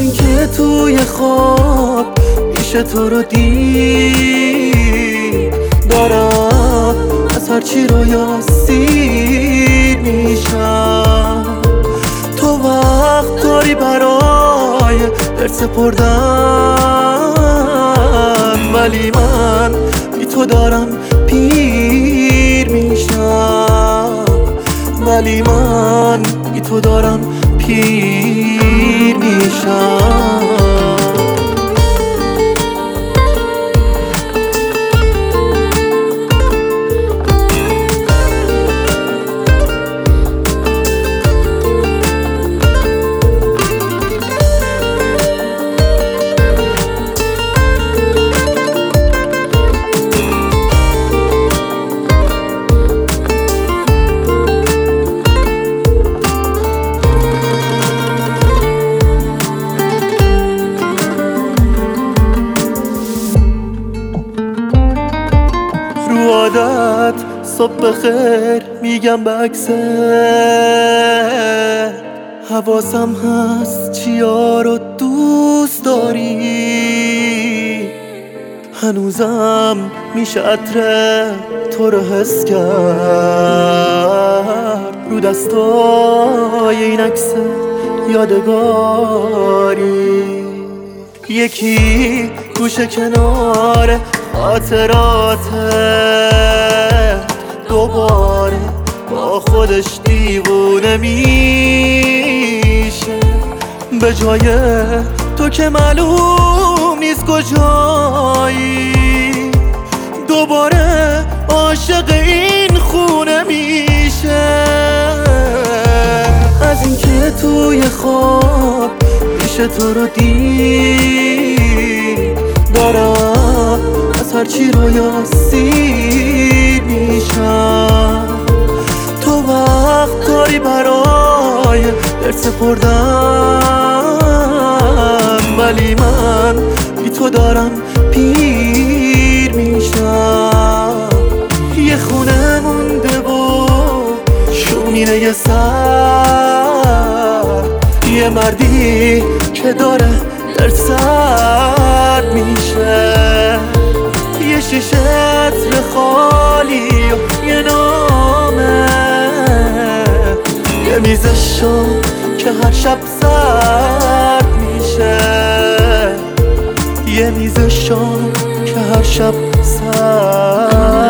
اینکه توی خواب پیش تو رو دید دارم از هرچی رویا سیر میشم. تو وقت داری برای در سپردن، ولی من بی تو دارم پیر میشم. ولی من بی تو دارم پیر میشم. رو عادت صبح بخیر میگم به عکست، حواسم هست چیا رو دوست داری. هنوزم میشه عطر تو رو حس کرد رو دستای این عکس یادگاری. یکی گوشه کنار خاطراته دوباره با خودش دیوونه میشه. به جای تو که معلوم نیست کجایی، دوباره عاشق این خونه میشه. از اینکه توی خواب پیش تو رو دید دارم از هرچی رویا سیر میشم. تو وقت داری برای در سپردن، ولی من بی تو دارم پیر میشم. یه خونه مونده و شومینه یه سر، یه مردی که داره در سر میشه. یه شیشه عطر خالی و یه نامه، یه میز شام که هر شب سرد میشه. یه میز شام که هر شب سرد